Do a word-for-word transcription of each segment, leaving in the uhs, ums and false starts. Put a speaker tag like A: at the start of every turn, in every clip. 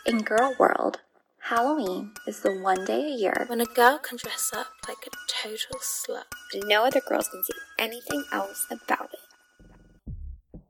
A: In girl world, Halloween is the one day a year
B: when a girl can dress up like a total slut,
C: and no other girls can see anything else about it.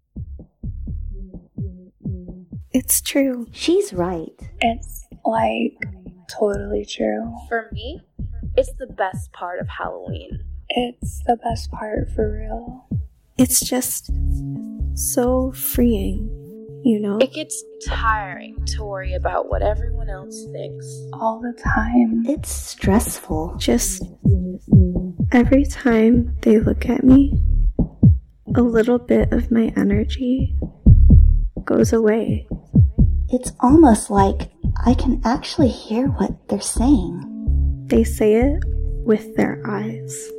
D: It's true.
E: She's right.
F: It's, like, totally true.
G: For me, it's the best part of Halloween.
F: It's the best part for real.
D: It's just so freeing, you know?
G: It gets tiring to worry about what everyone else thinks.
F: All the time.
E: It's stressful.
D: Just every time they look at me, a little bit of my energy goes away.
E: It's almost like I can actually hear what they're saying.
D: They say it with their eyes.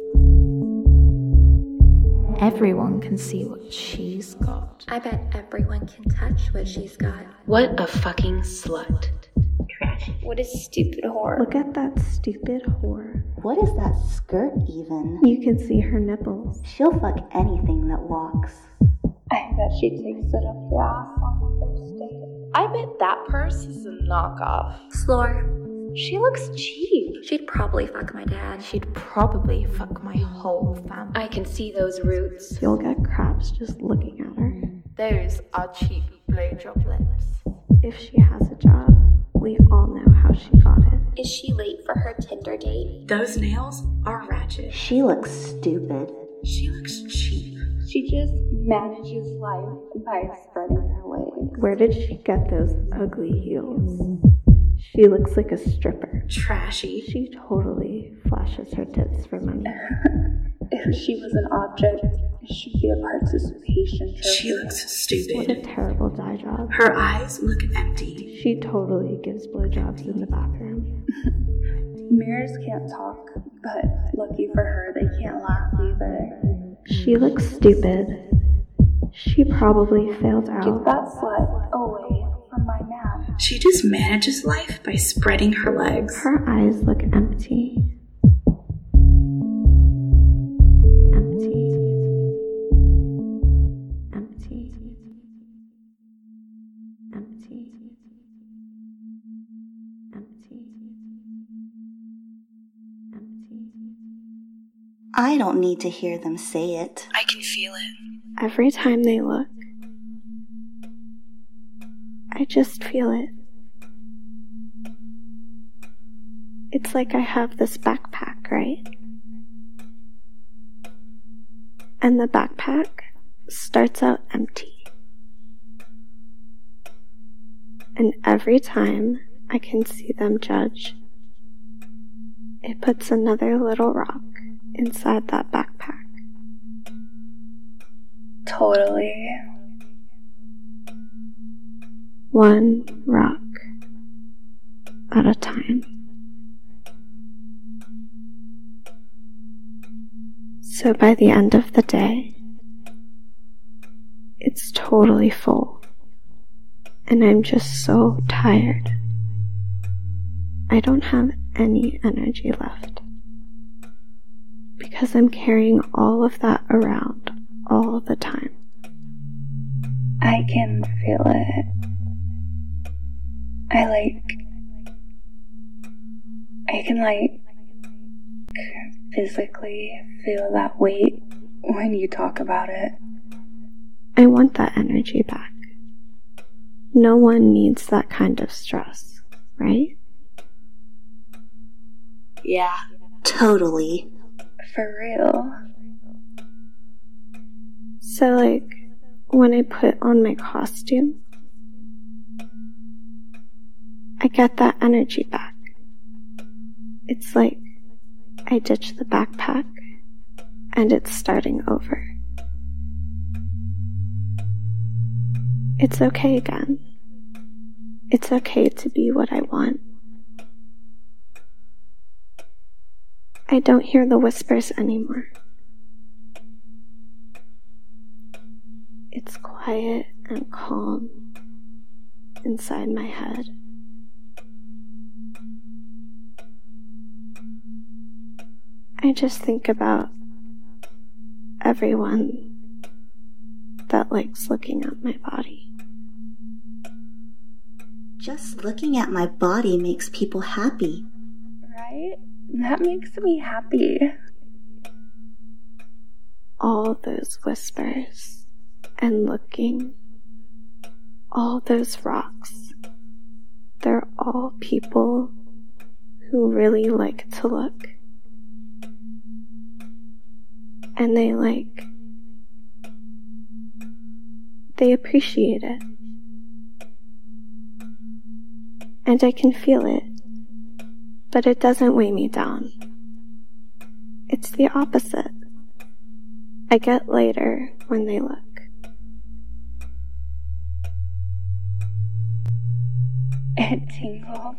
H: Everyone can see what she's got.
A: I bet everyone can touch what she's got.
I: What a fucking slut.
C: Trash. What a stupid whore.
D: Look at that stupid whore.
E: What is that skirt even?
D: You can see her nipples.
E: She'll fuck anything that walks.
F: I bet she takes it up the ass on the first date.
G: I bet that purse is a knockoff.
A: Slore.
G: She looks cheap.
A: She'd probably fuck my dad.
H: She'd probably fuck my whole family.
C: I can see those roots.
D: You'll get craps just looking at her.
H: Those are cheap blowjob lips.
D: If she has a job, we all know how she got it.
C: Is she late for her Tinder date?
I: Those nails are ratchet.
E: She looks stupid.
I: She looks cheap.
F: She just manages life by spreading her legs.
D: Where did she get those ugly heels? She looks like a stripper.
I: Trashy.
D: She totally flashes her tits for money.
F: If she was an object, it should be a participation trophy.
I: She looks stupid.
D: What a terrible dye job.
I: Her eyes look empty.
D: She totally gives blowjobs in the bathroom.
F: Mirrors can't talk, but lucky for her, they can't laugh either.
D: She looks stupid. She probably failed out.
F: Keep that slut away from my man.
I: She just manages life by spreading her legs.
D: Her eyes look empty. Empty. Empty. Empty. Empty. Empty.
E: I don't need to hear them say it.
I: I can feel it.
D: Every time they look, I just feel it. It's like I have this backpack, right? And the backpack starts out empty. And every time I can see them judge, it puts another little rock inside that backpack.
F: Totally.
D: One rock at a time. So by the end of the day, it's totally full, and I'm just so tired. I don't have any energy left, because I'm carrying all of that around all the time.
F: I can feel it. I like, I can like physically feel that weight when you talk about it.
D: I want that energy back. No one needs that kind of stress, right?
I: Yeah.
E: Totally.
F: For real.
D: So like, when I put on my costume, I get that energy back. It's like I ditch the backpack and it's starting over. It's okay again. It's okay to be what I want. I don't hear the whispers anymore. It's quiet and calm inside my head. I just think about everyone that likes looking at my body.
E: Just looking at my body makes people happy.
F: Right? That makes me happy.
D: All those whispers and looking, all those rocks, they're all people who really like to look. And they like, they appreciate it. And I can feel it, but it doesn't weigh me down. It's the opposite. I get lighter when they look.
F: It tingles.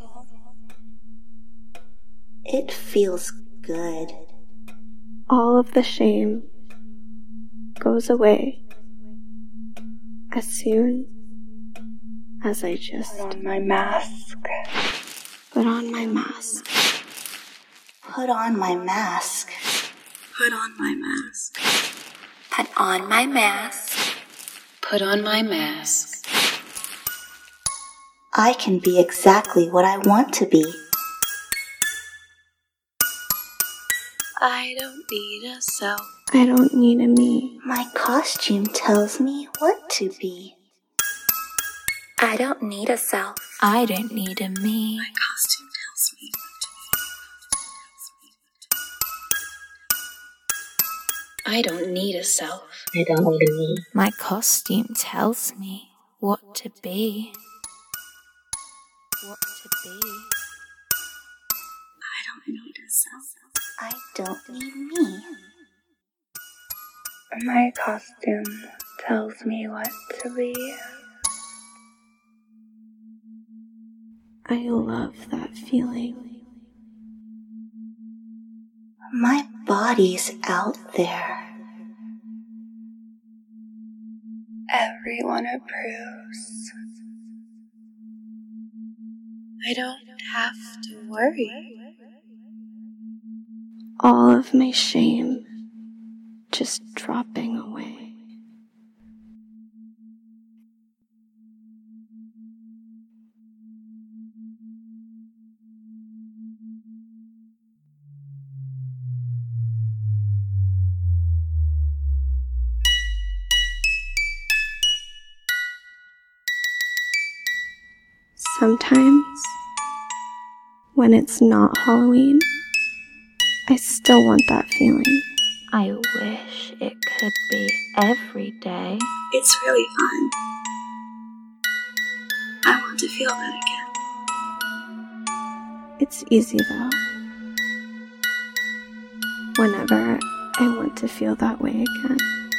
E: It feels good.
D: All of the shame goes away as soon as I just
F: Put on my mask.
D: Put on my mask.
E: Put on my mask.
I: Put on my mask.
A: Put on my mask.
B: Put on my mask.
E: I can be exactly what I want to be.
B: I don't need a self.
D: I don't need a me.
E: My costume tells me what to be.
A: I don't need a self.
B: I don't need a me.
I: My costume tells me what to be.
B: I don't need a self.
J: I don't need a me.
H: My costume tells me what to be. What to be.
I: I don't need a self.
E: I don't need me.
F: My costume tells me what to be.
D: I love that feeling.
E: My body's out there.
F: Everyone approves.
B: I don't have to worry.
D: All of my shame just dropping away. Sometimes, when it's not Halloween, I still want that feeling.
H: I wish it could be every day.
I: It's really fun. I want to feel that again.
D: It's easy though. Whenever I want to feel that way again,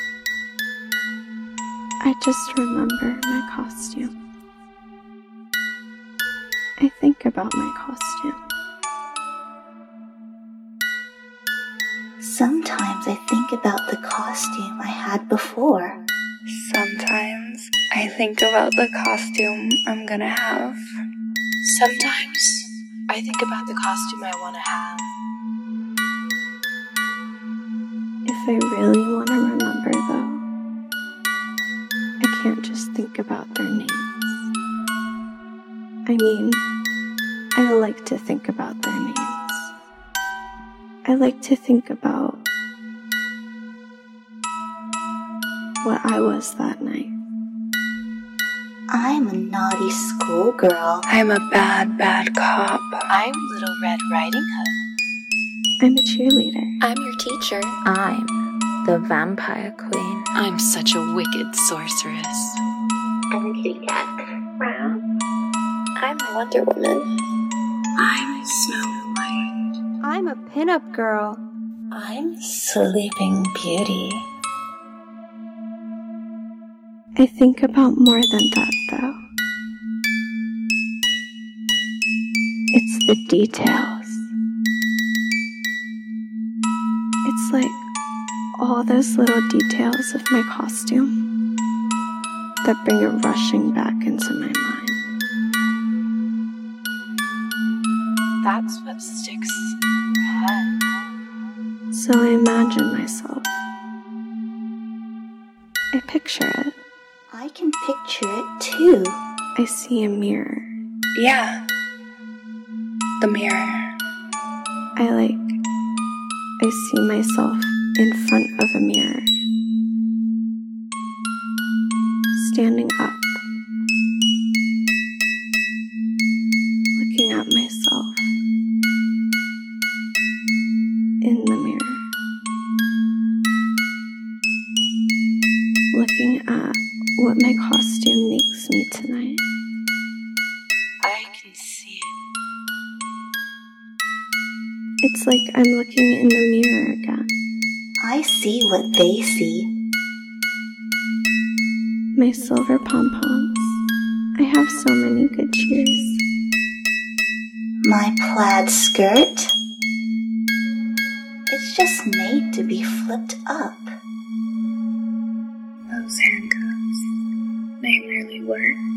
D: I just remember my costume. I think about my costume.
E: Sometimes I think about the costume I had before.
F: Sometimes I think about the costume I'm gonna have.
B: Sometimes I think about the costume I want to have.
D: If I really want to remember though, I can't just think about their names. I mean, I like to think about their names. I like to think about what I was that night.
E: I'm a naughty schoolgirl.
F: I'm a bad, bad cop.
B: I'm Little Red Riding Hood.
D: I'm a cheerleader.
A: I'm your teacher.
H: I'm the vampire queen.
B: I'm such a wicked sorceress.
J: I'm a kitty cat. Wow.
C: I'm Wonder Woman.
I: I'm Snow White.
K: I'm a pinup girl.
A: I'm Sleeping Beauty.
D: I think about more than that though. It's the details. It's like all those little details of my costume that bring it rushing back into my mind.
B: That's what sticks in your head.
D: So I imagine myself. I picture it.
E: I can picture it too.
D: I see a mirror
F: Yeah. The mirror.
D: I like, I see myself in front of a mirror, standing up, looking at myself in the mirror, looking at what my costume makes me tonight.
B: I can see it.
D: It's like I'm looking in the mirror again.
E: I see what they see.
D: My silver pom-poms. I have so many good cheers.
E: My plaid skirt. It's just made to be flipped up.
F: Those handcuffs. They really worked.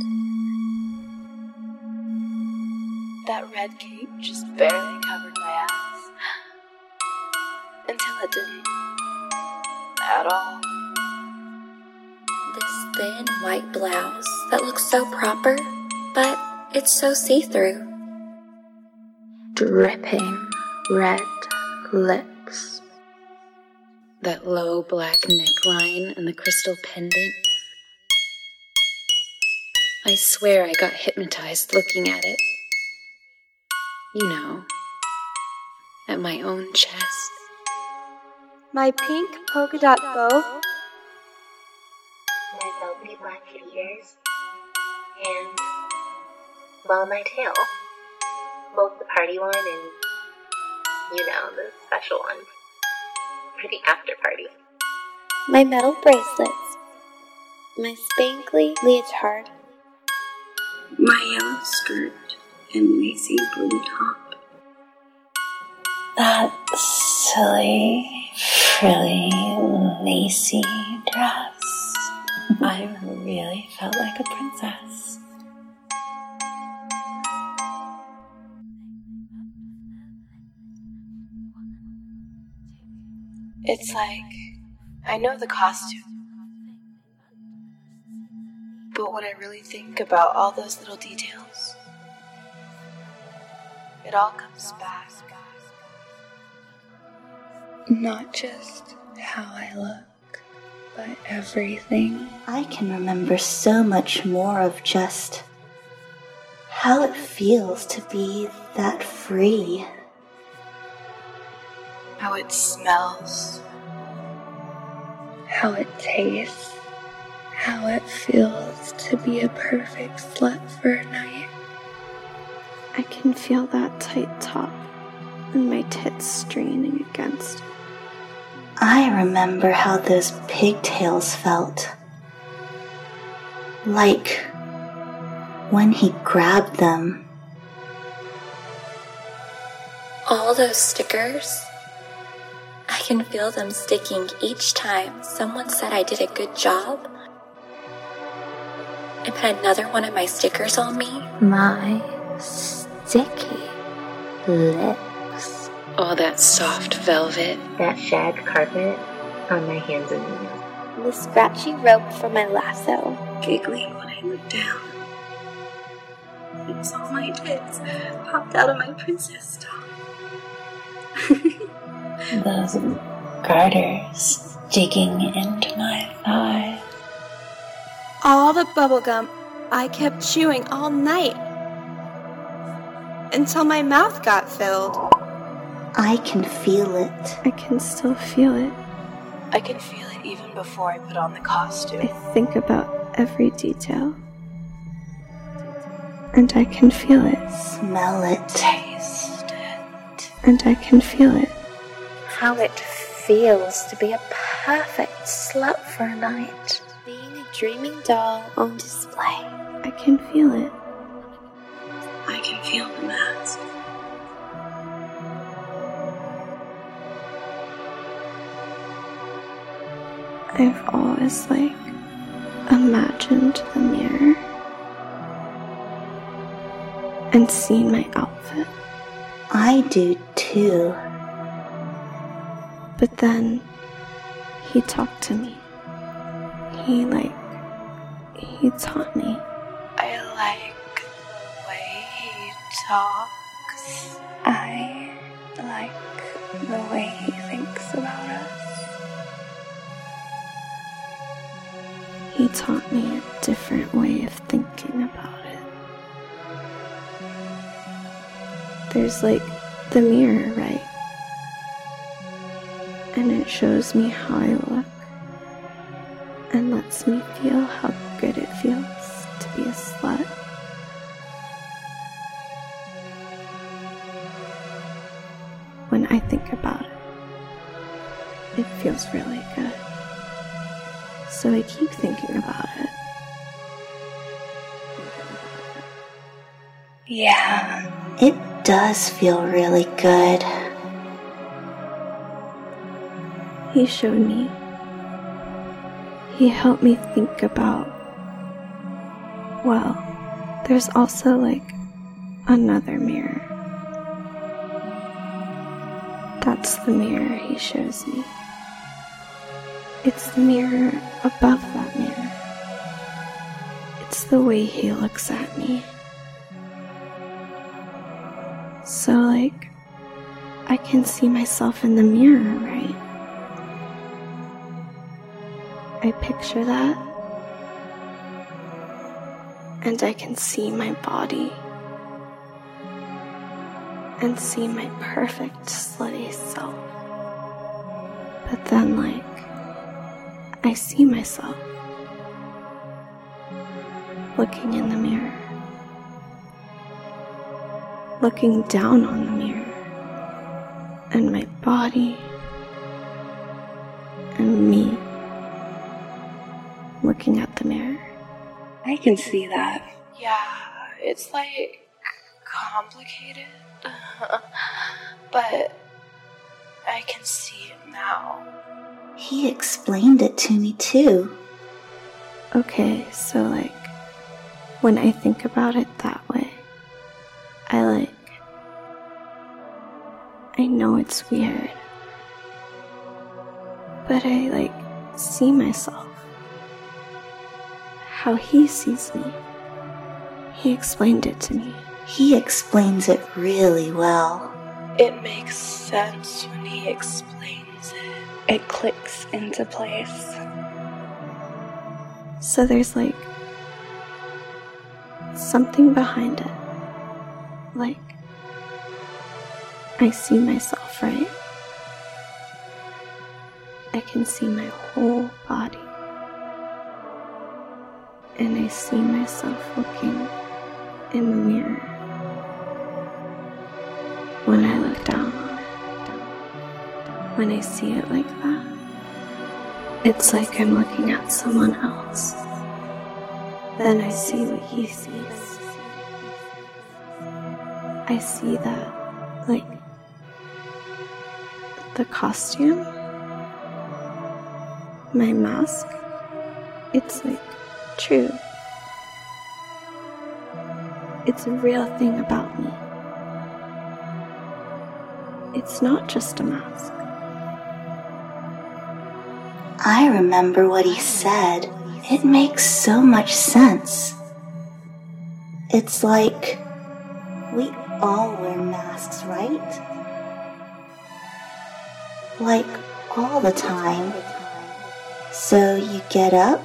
B: That red cape just barely covered my ass. Until it didn't. At all.
A: This thin white blouse that looks so proper, but it's so see-through.
H: Dripping red lips.
G: That low black neckline and the crystal pendant. I swear I got hypnotized looking at it. You know, at my own chest.
K: My pink polka dot bow.
J: My velvety black kitty ears. And, well, my tail. Both the party one and, you know, the special one. For the after party.
C: My metal bracelets. My spankly leotard.
I: My yellow skirt and lacy blue top.
L: That silly, frilly, lacy dress. I really felt like a princess.
B: It's like, I know the costume. But when I really think about all those little details, it all comes back.
F: Not just how I look, but everything.
E: I can remember so much more of just how it feels to be that free.
B: How it smells.
F: How it tastes. How it feels to be a perfect slut for a night.
D: I can feel that tight top and my tits straining against it.
E: I remember how those pigtails felt. Like when he grabbed them.
A: All those stickers, I can feel them sticking each time someone said I did a good job and put another one of my stickers on me.
H: My sticky lips.
G: All that soft velvet.
J: That shag carpet on my hands and knees.
C: The scratchy rope for my lasso.
I: Giggling when I looked down. And saw my tits popped out of my princess top.
L: Those garters digging into my thigh.
K: All the bubblegum I kept chewing all night. Until my mouth got filled.
E: I can feel it.
D: I can still feel it.
B: I can feel it even before I put on the costume.
D: I think about every detail. And I can feel it.
E: Smell it.
B: Taste it.
D: And I can feel it.
H: How it feels to be a perfect slut for a night.
C: Being a dreaming doll on display.
D: I can feel it.
I: I can feel the mask.
D: I've always, like, imagined the mirror and seen my outfit.
E: I do too.
D: But then he talked to me. He, like, he taught me.
B: I like the way
F: talks. I like the way he thinks about us.
D: He taught me a different way of thinking about it. There's like the mirror, right? And it shows me how I look and lets me feel how good it feels to be a slut. When I think about it, it feels really good. So I keep thinking about it.
E: Yeah, it does feel really good.
D: He showed me. He helped me think about, well, there's also like another mirror. That's the mirror he shows me. It's the mirror above that mirror. It's the way he looks at me. So, like, I can see myself in the mirror, right? I picture that, and I can see my body, and see my perfect slutty self. But then, like, I see myself looking in the mirror, looking down on the mirror, and my body, and me looking at the mirror.
F: I can see that. Yeah, it's like complicated, but I can see it now.
E: He explained it to me too.
D: Okay, so like, when I think about it that way, I like, I know it's weird, but I like see myself how he sees me. He explained it to me.
E: He explains it really well.
F: It makes sense when he explains it. It clicks into place.
D: So there's like something behind it. Like, I see myself, right? I can see my whole body. And I see myself looking in the mirror. When I look down on it, when I see it like that, it's like I'm looking at someone else. Then I see what he sees. I see that, like, the costume, my mask, it's like true. It's a real thing about me. It's not just a mask.
E: I remember what he said. It makes so much sense. It's like we all wear masks, right? Like all the time. So you get up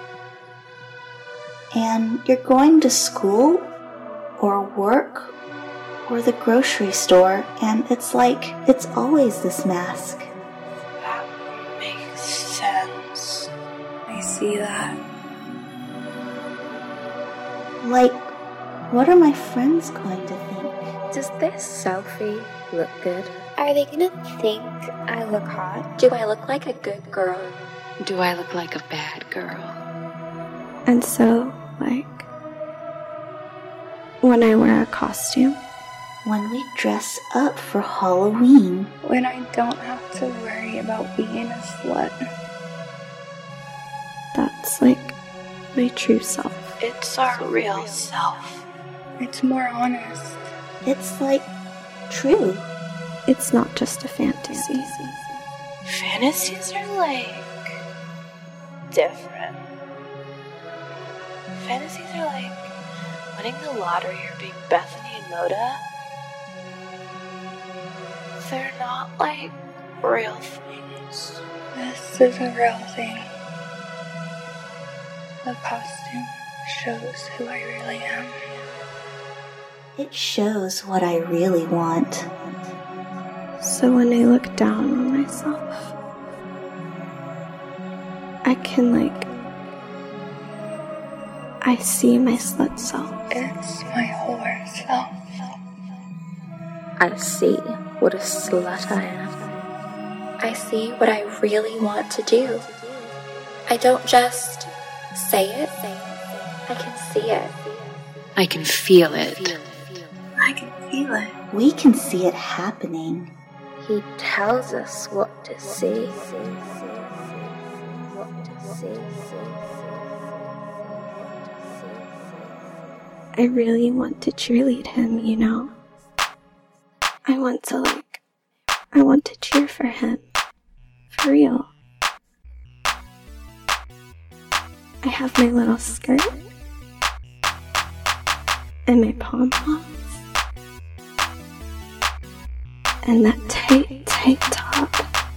E: and you're going to school or work or the grocery store, and it's like it's always this mask.
F: That makes sense. I see that.
E: Like, what are my friends going to think?
C: Does this selfie look good? Are they gonna think I look hot?
A: Do I look like a good girl?
G: Do I look like a bad girl?
D: And so, like, when I wear a costume,
E: when we dress up for Halloween,
F: when I don't have to worry about being a slut,
D: that's like my true self.
F: It's our real self. It's more honest.
E: It's like true.
D: It's not just a fantasy.
F: Fantasies are like different. Fantasies are like winning the lottery or being Bethany and
B: Moda, they're not like real things.
F: This is a real thing. The costume shows who I really am.
E: It shows what I really want.
D: So when I look down on myself, I can, like, I see my slut self.
F: It's my whore self.
A: I see what a slut I am. I see what I really want to do. I don't just say it, I can see it.
G: I can feel it.
I: I can feel it.
E: We can see it happening.
H: He tells us what to see. What to see.
D: I really want to cheerlead him, you know. I want to, like, I want to cheer for him. For real. I have my little skirt. And my pom-poms. And that tight, tight top.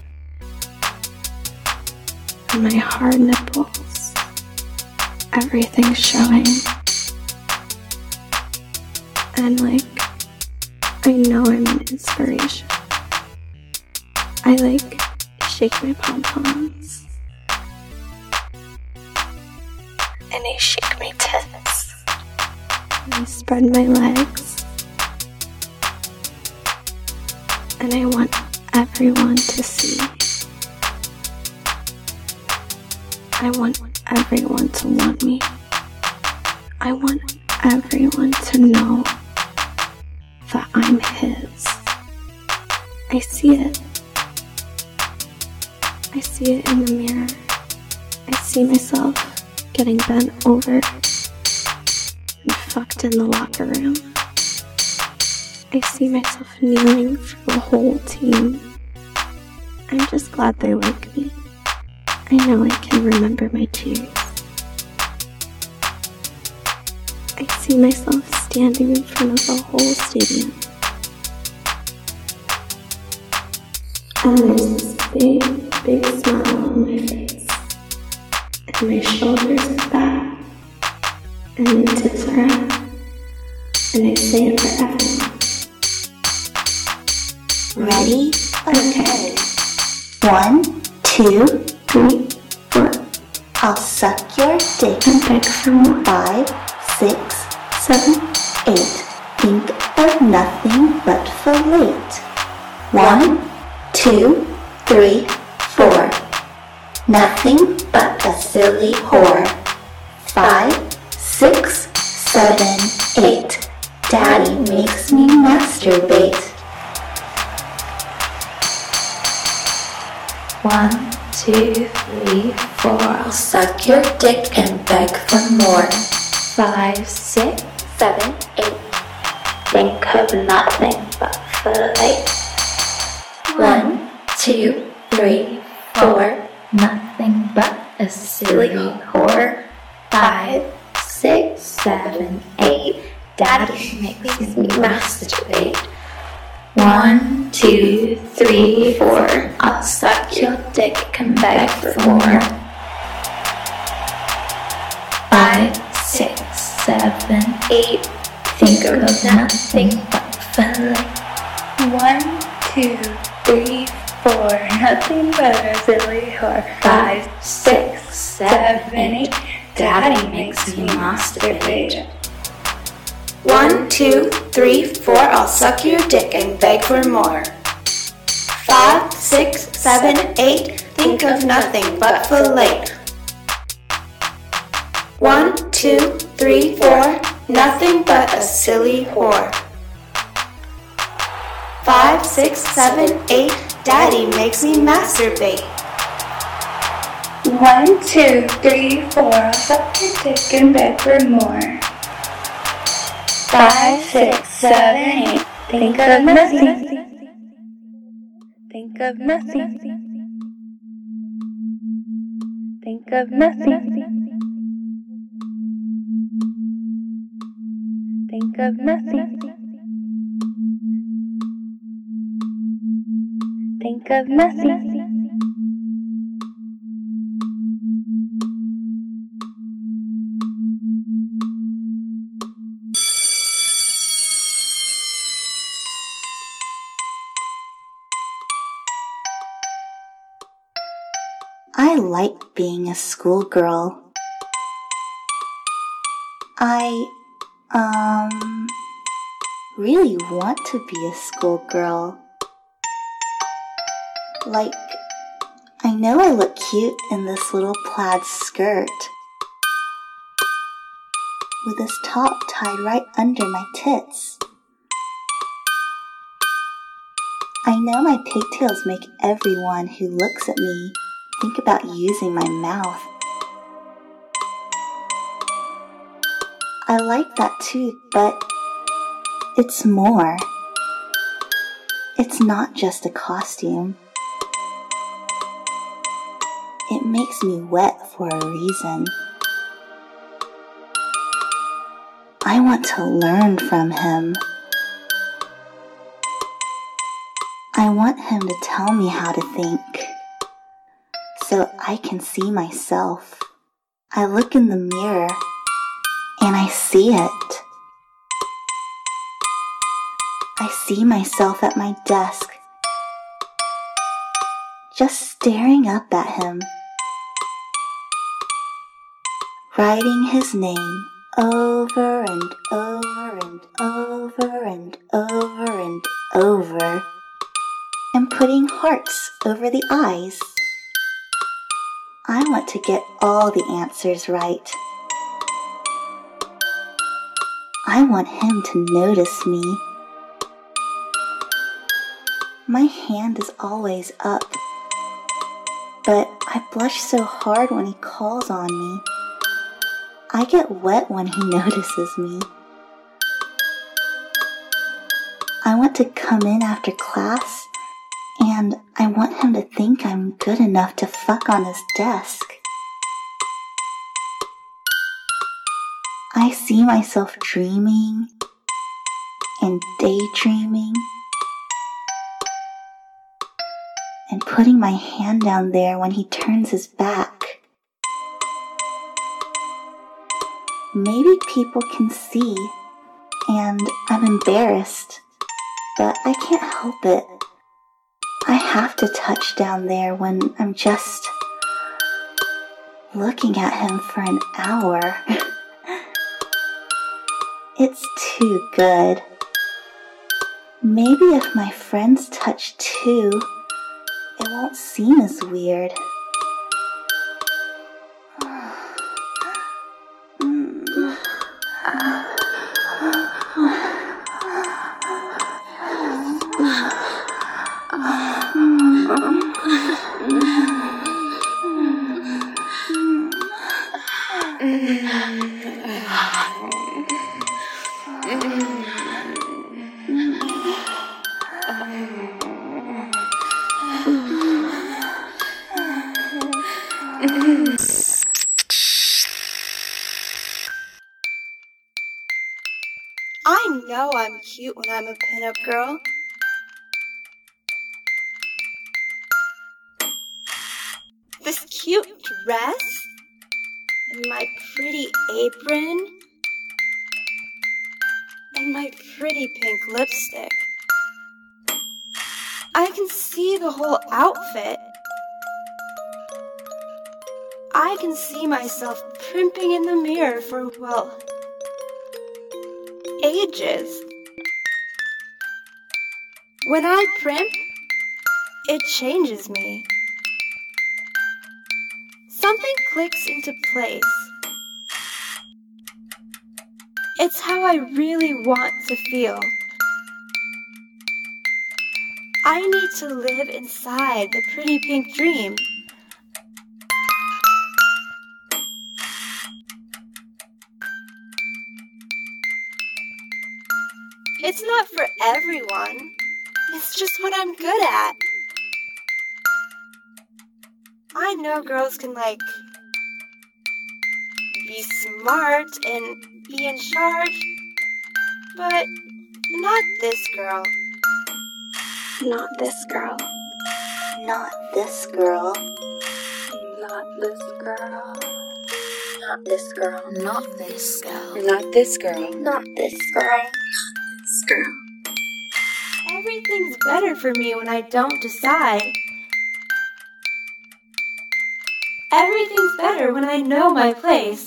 D: And my hard nipples. Everything showing. And like, I know I'm an inspiration. I like shake my pom-poms. And I shake my tits. And I spread my legs. And I want everyone to see. I want everyone to want me. I want everyone to know that I'm his. I see it. I see it in the mirror. I see myself getting bent over and fucked in the locker room. I see myself kneeling for the whole team. I'm just glad they like me. I know I can remember my tears. I see myself standing in front of the whole stadium. And there's this big, big smile on my face. And my shoulders are back. And my tits are out. And I say it for everyone.
E: Ready?
D: Okay.
E: One, two,
D: three, four.
E: I'll suck your dick.
D: And beg for more.
E: Five, six, seven, eight. Think of nothing but for late. One, two, three, four. Nothing but a silly whore. Five, six, seven, eight. Daddy makes me masturbate.
H: One, two, three, four.
A: I'll suck your dick and beg for more.
H: Five, six,
A: Seven, eight.
H: think of nothing but for late.
A: One, two, three, four.
H: Nothing but a silly whore. Five, six, seven, eight. Daddy makes me masturbate. One, two, three, four. I'll suck your dick and beg for more. Five, six, seven, eight. Think of nothing but for late.
F: One, two, three, four. Nothing but a silly whore.
H: Five, six, seven, eight. Daddy makes me masturbate.
K: One, two, three, four. I'll suck your dick and beg for more. Five, six, seven, eight. Think of nothing but for late. One, two, three, four. Nothing but a silly whore. Five, six, seven, eight. Daddy makes me masturbate.
F: One, two, three, four. I'll suck your dick and beg for more. Five, six, seven, eight. Think of nothing. Think of nothing. Think of nothing. Think of nothing. think of nothing.
E: I like being a schoolgirl. I, um, really want to be a schoolgirl. Like, I know I look cute in this little plaid skirt with this top tied right under my tits. I know my pigtails make everyone who looks at me think about using my mouth. I like that too, but it's more. It's not just a costume. It makes me wet for a reason. I want to learn from him. I want him to tell me how to think, so I can see myself. I look in the mirror, and I see it. I see myself at my desk, just staring up at him, writing his name over and over and over and over and over, and putting hearts over the eyes. I want to get all the answers right. I want him to notice me. My hand is always up, but I blush so hard when he calls on me. I get wet when he notices me. I want to come in after class, and I want him to think I'm good enough to fuck on his desk. I see myself dreaming and daydreaming and putting my hand down there when he turns his back. Maybe people can see, and I'm embarrassed, but I can't help it. I have to touch down there when I'm just looking at him for an hour. It's too good. Maybe if my friends touch too, it won't seem as weird.
K: I know I'm cute when I'm a pinup girl. This cute dress, and my pretty apron, and my pretty pink lipstick. I can see the whole outfit. I can see myself primping in the mirror for, well, ages. When I primp, it changes me. Something clicks into place. It's how I really want to feel. I need to live inside the pretty pink dream. It's not for everyone. It's just what I'm good at. I know girls can, like, be smart and be in charge, but not this girl.
D: Not this girl.
E: Not this girl.
A: Not this girl. Not this girl.
G: Not this girl.
H: Not this girl.
A: Not this girl.
I: This girl.
K: Everything's better for me when I don't decide. Everything's better when I know my place.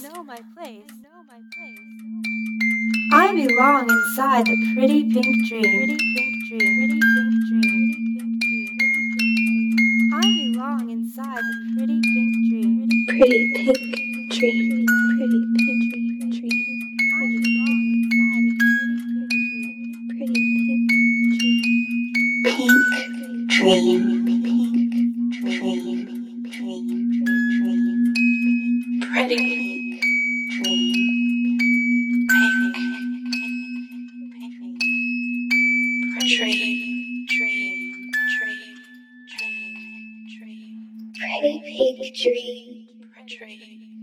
K: I belong inside the pretty pink dream. Pretty pink dream. I belong inside the pretty pink dream.
D: Pretty pink dream. Pretty pink dream.
K: I belong inside the
D: Pretty pink dream.
E: Pink dream. Pink dream. Dream. Dream.
B: Pretty
E: dream.
B: dream, dream, dream, dream, dream.
A: Pretty pink dream.
B: Dream.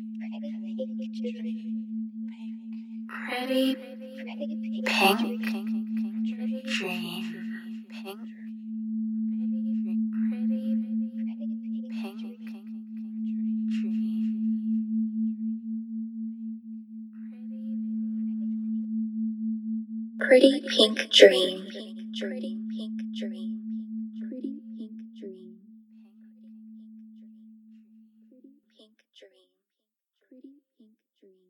A: Pretty pink dream. Pink. Pretty pink dream. Pretty pink dream. Pretty pink dream. Pretty pink dream. Pretty pink dream.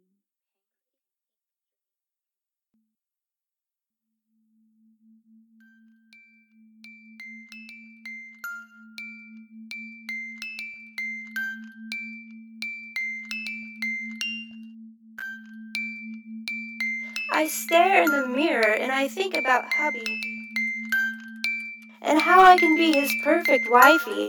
K: I stare in the mirror and I think about hubby and how I can be his perfect wifey.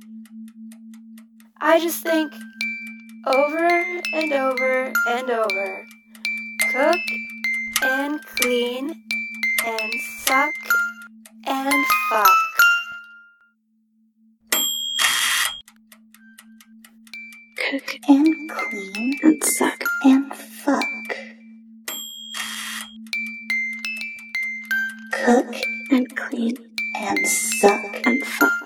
K: I just think over and over and over. Cook and clean and suck and fuck.
E: Cook and clean and suck and fuck. Cook
D: and clean
E: and suck
D: and fuck.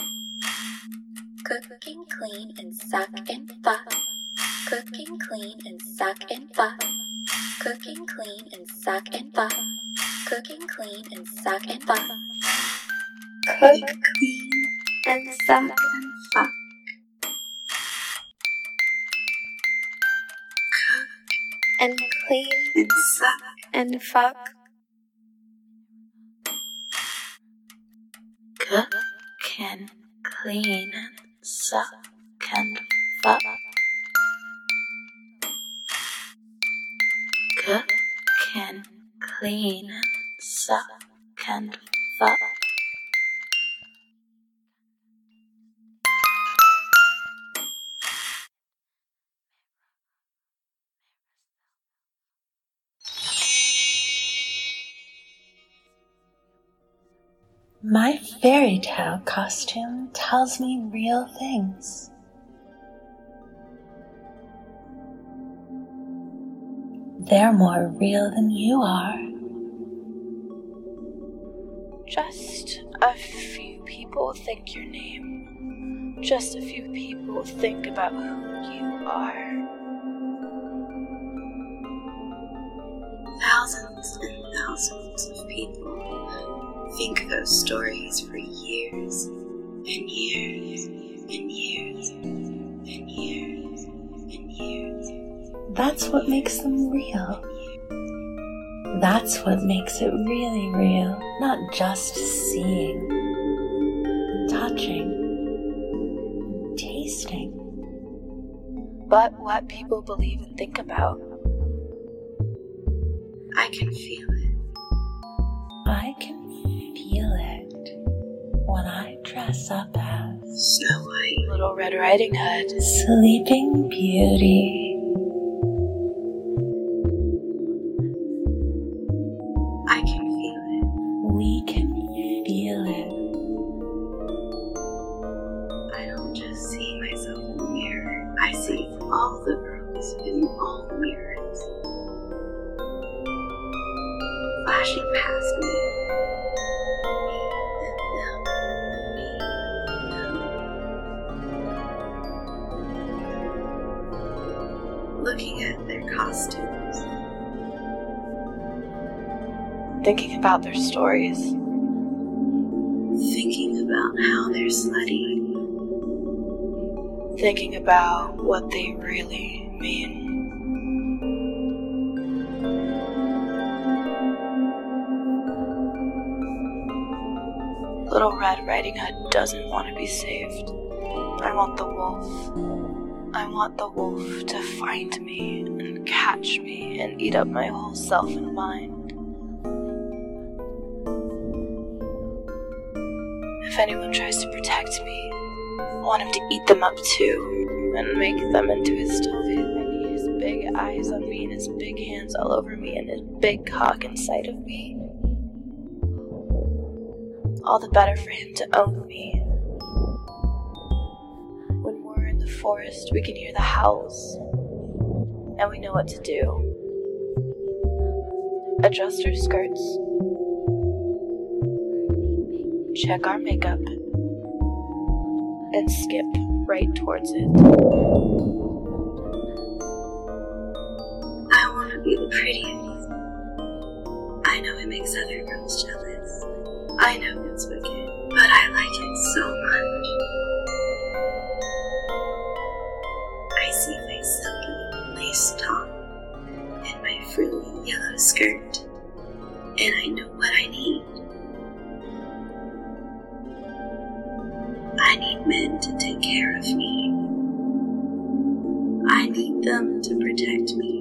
A: Cooking clean and suck and fuck. Cooking clean and suck and fuck. Cooking clean and suck and fuck. Cooking clean and suck and fuck.
D: Cook, clean, and suck and fuck.
H: And clean
I: And suck.
H: and fuck.
L: Cook and clean and suck and fuck. Cook and clean and suck and fuck. My fairy tale costume tells me real things. They're more real than you are.
B: Just a few people think your name. Just a few people think about who you are.
I: Thousands and thousands of people think those stories for years and years and years and years and years.
L: That's what makes them real. That's what makes it really real, not just seeing, and touching, and tasting.
B: But what people believe and think about.
I: I can feel it.
L: I can feel it when I dress up as
I: Snow White,
B: Little Red Riding Hood,
L: Sleeping Beauty.
I: I can feel it.
L: We can feel it.
I: I don't just see myself in the mirror. I see all the girls in all the mirrors flashing past me. Me and them. Me and them. looking at their costumes,
B: thinking about their stories,
I: thinking about how they're slutty,
B: thinking about what they really mean. Little Red Riding Hood doesn't want to be saved. I want the wolf. I want the wolf to find me and catch me and eat up my whole self and mind. If anyone tries to protect me, I want him to eat them up too and make them into his toy. I need his big eyes on me and his big hands all over me and his big cock inside of me. All the better for him to own me. When we're in the forest, we can hear the howls, and we know what to do. Adjust our skirts, check our makeup, and skip right towards it.
I: I want to be the prettiest. I know it makes other girls jealous. I know it's wicked, but I like it so much. I see my silky lace top and my frilly yellow skirt, and I know what I need. I need men to take care of me. I need them to protect me.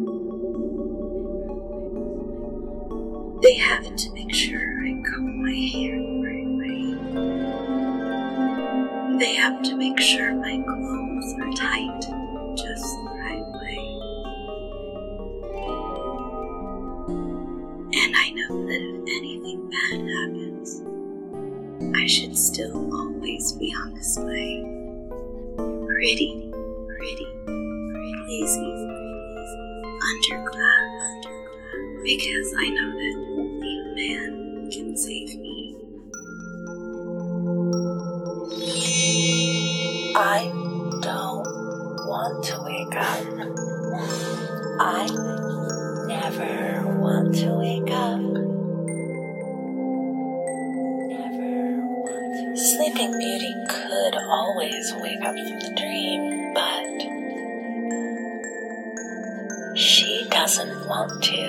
I: They have to make sure I comb my hair the right way. They have to make sure my clothes are tight just the right way. And I know that if anything bad happens, I should still always be on display. Pretty, pretty, pretty, lazy, underclass, underclass, because I know that only a man can save me.
L: I don't want to wake up. I never want to wake up. Never want to. Sleeping Beauty could always wake up from the dream, but she doesn't want to.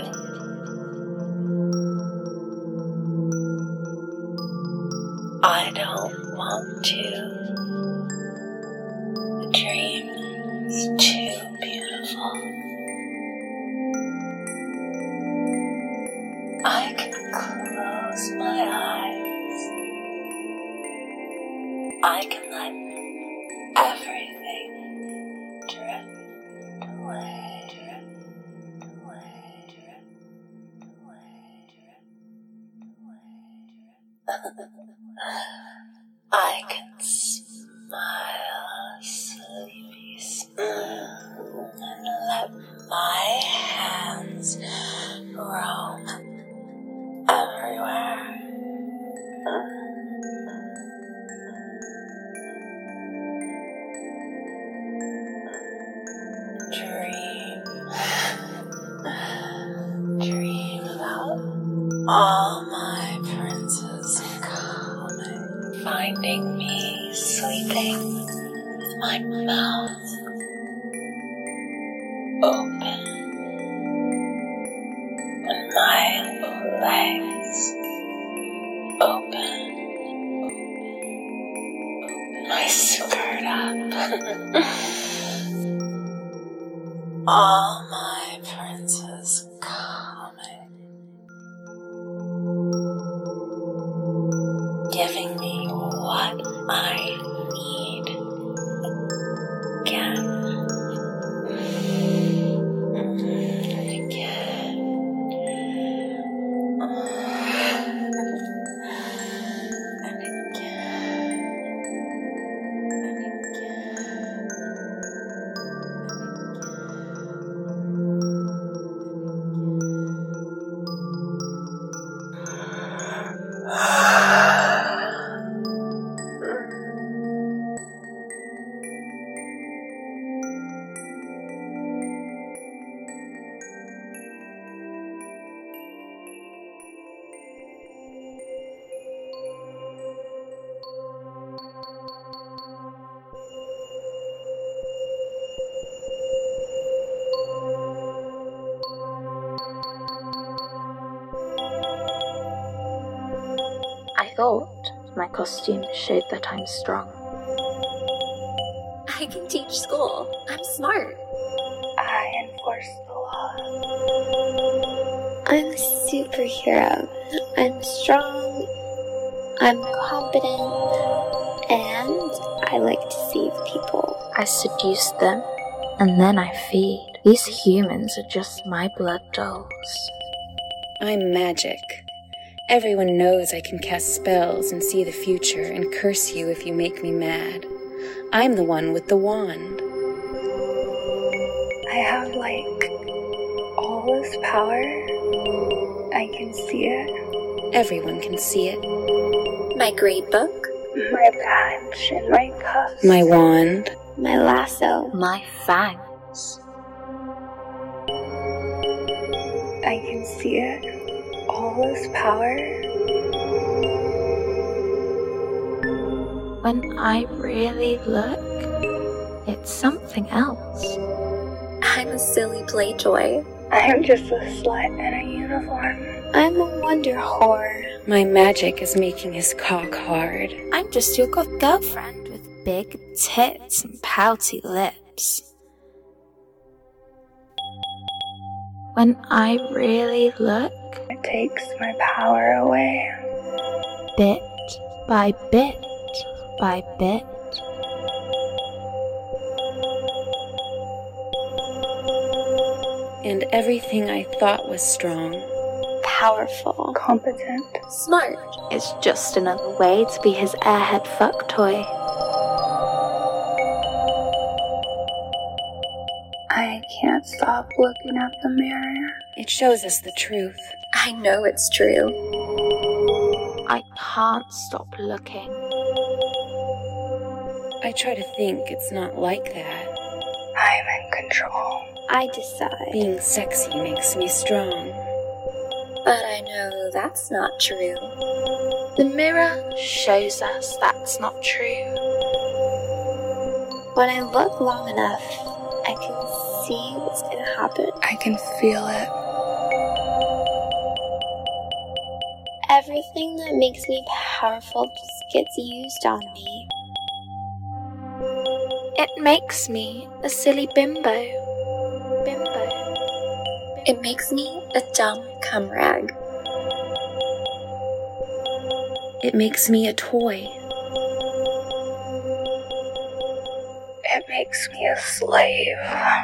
L: I don't want to. The dream is too beautiful. I can close my eyes. I can let everything drift away, drift away, drift away, drift away. I can smile sleepy smile and let my hands roam everywhere. Dream, dream about all my princes coming, finding me sleeping with my mouth open and my legs open, my skirt up. All my princes coming, giving me what I need again and again and again and again.
A: thought my costume showed that I'm strong.
C: I can teach school. I'm smart.
F: I enforce the law.
H: I'm a superhero. I'm strong. I'm competent. And I like to save people.
A: I seduce them, and then I feed. These humans are just my blood dolls.
G: I'm magic. Everyone knows I can cast spells and see the future and curse you if you make me mad. I'm the one with the wand.
F: I have, like, all this power. I can see it.
G: Everyone can see it.
C: My grade book.
F: My badge and my cuffs.
G: My wand.
H: My lasso.
A: My fangs.
F: I can see it. All this power.
A: When I really look, it's something else.
C: I'm a silly play toy.
F: I'm just a slut in a uniform.
H: I'm a wonder whore.
G: My magic is making his cock hard.
A: I'm just your good girlfriend with big tits and pouty lips. When I really look,
F: it takes my power away.
A: Bit by bit by bit.
G: And everything I thought was strong,
H: powerful,
F: competent,
C: smart,
A: is just another way to be his airhead fuck toy.
F: I can't stop looking at the mirror.
G: It shows us the truth.
C: I know it's true.
A: I can't stop looking.
G: I try to think it's not like that.
F: I'm in control.
H: I decide.
G: Being sexy makes me strong.
C: But I know that's not true.
A: The mirror shows us that's not true.
H: When I look long enough, I can see what's gonna happen.
F: I can feel it.
H: Everything that makes me powerful just gets used on me.
A: It makes me a silly bimbo. Bimbo.
C: It makes me a dumb cum rag.
G: It makes me a toy.
F: It makes me a slave.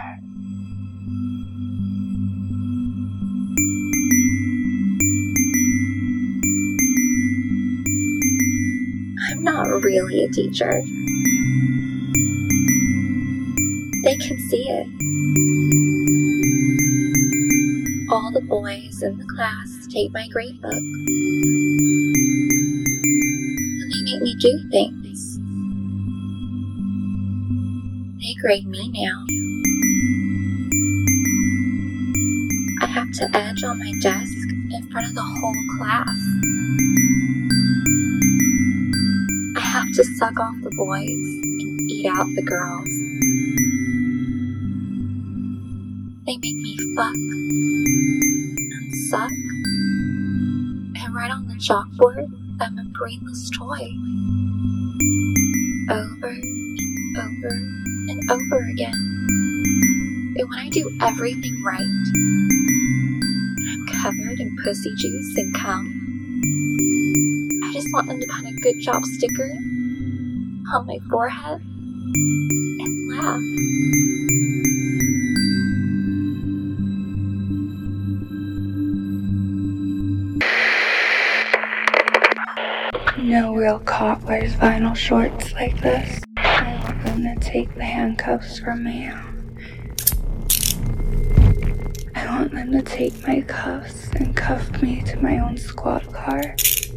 C: I'm not really a teacher. They can see it. All the boys in the class take my grade book. And they make me do things. They grade me now. I have to edge on my desk in front of the whole class. I have to suck off the boys and eat out the girls. They make me fuck and suck and write on the chalkboard I'm a brainless toy. Over and over and over again. And when I do everything right, I'm covered in pussy juice and cum. I just want them to put a good job sticker on my forehead and laugh.
F: No real cop wears vinyl shorts like this. I want them to take the handcuffs from me. I want them to take my cuffs and cuff me to my own squad car.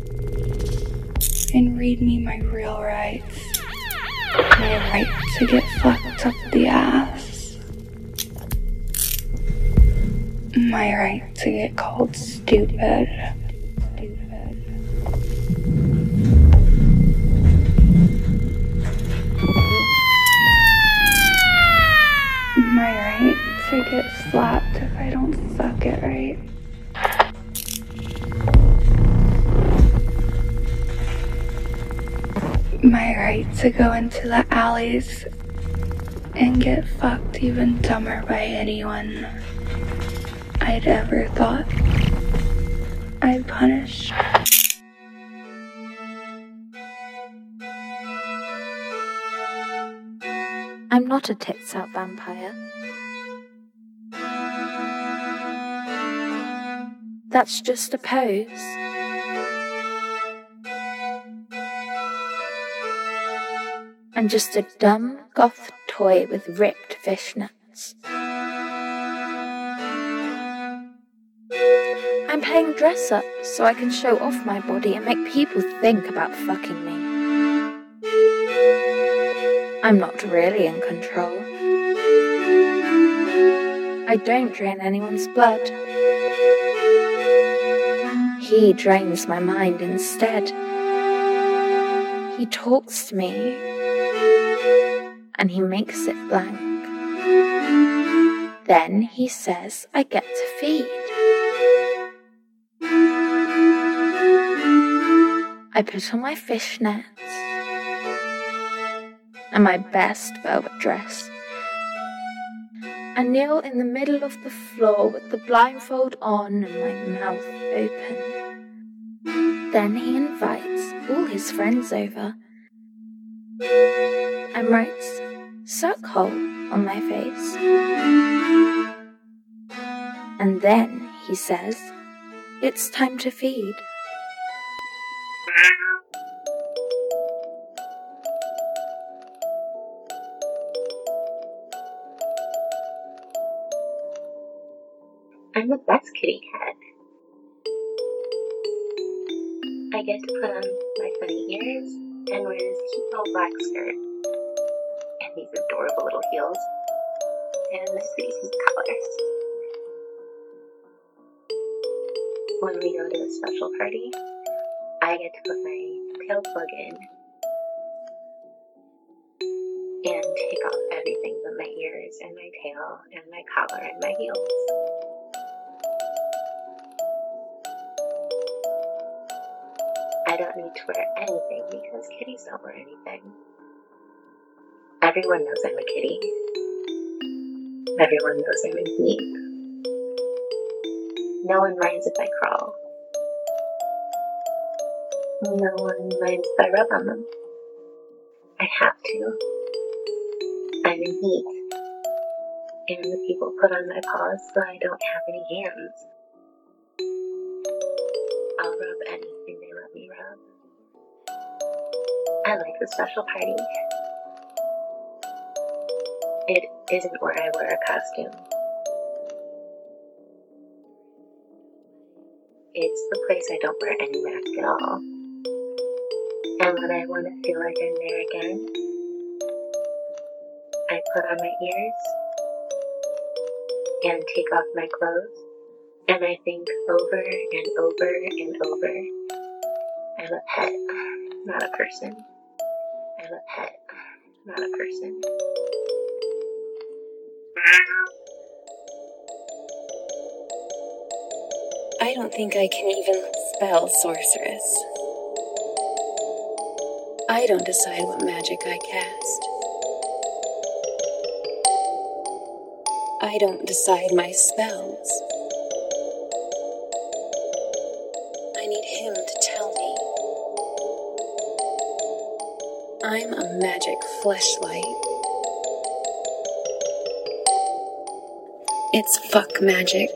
F: And read me my real rights. My right to get fucked up the ass. My right to get called stupid. My right to get slapped if I don't suck it right. to go into the alleys and get fucked even dumber by anyone I'd ever thought I'd punish.
A: I'm not a tits out vampire. That's just a pose. I'm just a dumb goth toy with ripped fishnets. I'm playing dress up so I can show off my body and make people think about fucking me. I'm not really in control. I don't drain anyone's blood. He drains my mind instead. He talks to me, and he makes it blank. Then he says I get to feed. I put on my fishnets and my best velvet dress and kneel in the middle of the floor with the blindfold on and my mouth open. Then he invites all his friends over and writes "suckhole" on my face. And then he says, "It's time to feed."
J: I'm the best kitty cat. I get to put on my funny ears and wear this cute little black skirt and these adorable little heels and this pink collar. When we go to a special party, I get to put my tail plug in and take off everything but my ears and my tail and my collar and my heels. I don't need to wear anything because kitties don't wear anything. Everyone knows I'm a kitty. Everyone knows I'm in heat. No one minds if I crawl. No one minds if I rub on them. I have to. I'm in heat. And the people put on my paws so I don't have any hands. I'll rub anything they let me rub. I like the special party. It isn't where I wear a costume. It's the place I don't wear any mask at all. And when I want to feel like I'm there again, I put on my ears and take off my clothes. And I think over and over and over, I'm a pet, not a person. I'm a pet, not a person.
G: I don't think I can even spell sorceress. I don't decide what magic I cast. I don't decide my spells. I need him to tell me. I'm a magic fleshlight. It's fuck magic.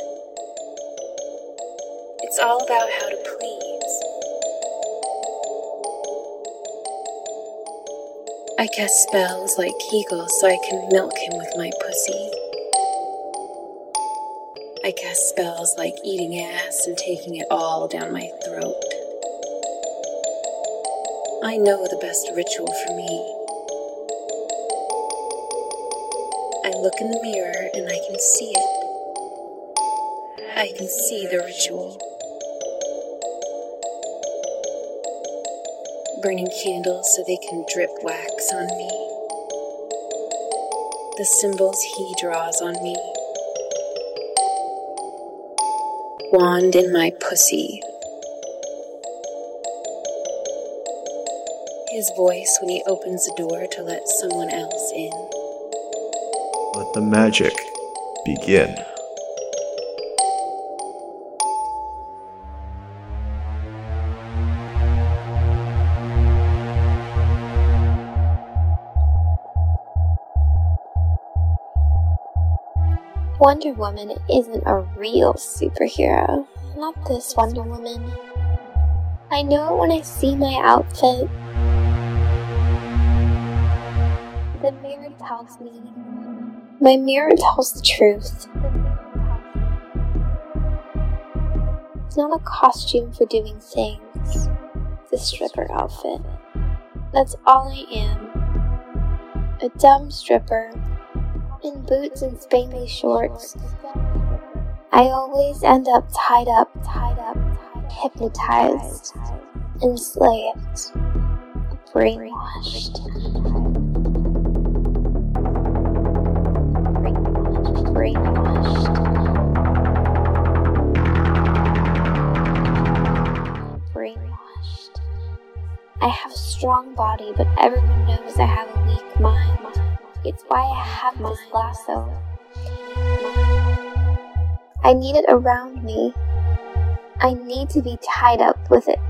G: It's all about how to please. I cast spells like Kegel so I can milk him with my pussy. I cast spells like eating ass and taking it all down my throat. I know the best ritual for me. I look in the mirror and I can see it. I can see the ritual. Burning candles so they can drip wax on me. The symbols he draws on me. Wand in my pussy. His voice when he opens the door to let someone else in.
M: Let the magic begin.
C: Wonder Woman isn't a real superhero. Not this Wonder Woman. I know it when I see my outfit. The mirror tells me. My mirror tells the truth. It's not a costume for doing things. It's a stripper outfit. That's all I am. A dumb stripper. In boots and spangly shorts. I always end up tied up, tied up, hypnotized, enslaved, brainwashed. Brainwashed. Brainwashed. Brainwashed. I have a strong body, but everyone knows I have a weak mind. It's why I have this lasso. I need it around me. I need to be tied up with it.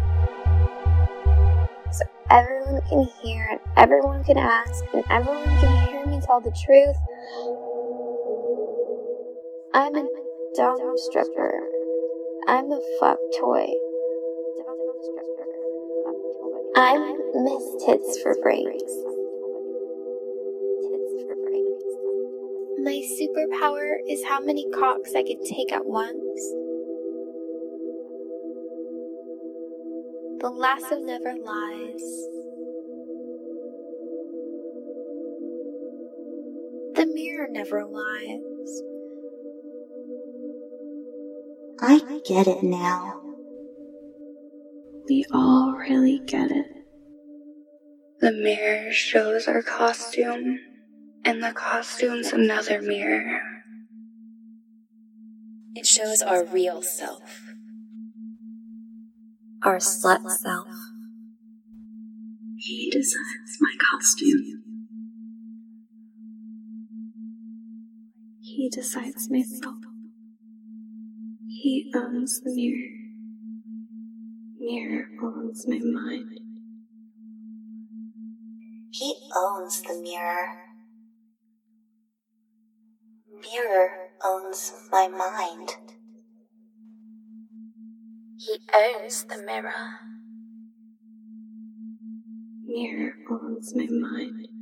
C: So everyone can hear and everyone can ask and everyone can hear me tell the truth. I'm a dumb stripper. I'm a fuck toy. I'm Miss Tits for Brains. My superpower is how many cocks I can take at once. The lasso never lies. The mirror never lies.
E: I get it now.
D: We all really get it.
F: The mirror shows our costume, and the costume's another mirror.
G: It shows our real self.
C: Our slut self.
K: He decides my costume.
D: He decides myself. He owns the mirror. Mirror owns my mind.
E: He owns the mirror. Mirror owns my mind.
H: He owns the mirror.
D: Mirror owns my mind.